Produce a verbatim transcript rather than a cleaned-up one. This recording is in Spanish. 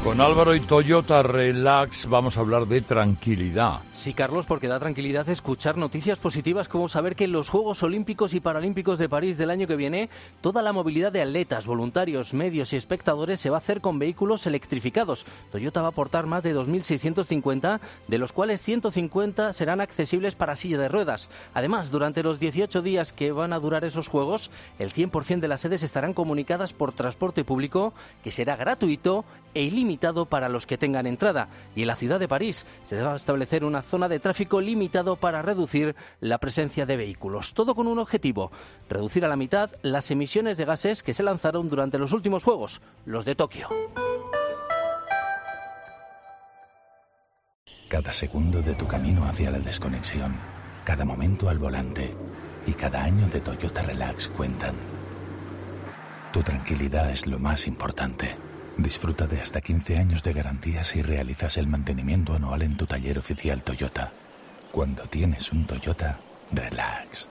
Con Álvaro y Toyota Relax vamos a hablar de tranquilidad. Sí, Carlos, porque da tranquilidad escuchar noticias positivas como saber que en los Juegos Olímpicos y Paralímpicos de París del año que viene, toda la movilidad de atletas, voluntarios, medios y espectadores se va a hacer con vehículos electrificados. Toyota va a aportar más de dos mil seiscientos cincuenta, de los cuales ciento cincuenta serán accesibles para silla de ruedas. Además, durante los dieciocho días que van a durar esos Juegos, el cien por ciento de las sedes estarán comunicadas por transporte público, que será gratuito e ilimitado para los que tengan entrada. Y en la ciudad de París se va a establecer una zona de tráfico limitado para reducir la presencia de vehículos. Todo con un objetivo: reducir a la mitad las emisiones de gases que se lanzaron durante los últimos Juegos, los de Tokio. Cada segundo de tu camino hacia la desconexión, cada momento al volante y cada año de Toyota Relax cuentan. Tu tranquilidad es lo más importante. Disfruta de hasta quince años de garantía si realizas el mantenimiento anual en tu taller oficial Toyota. Cuando tienes un Toyota, relax.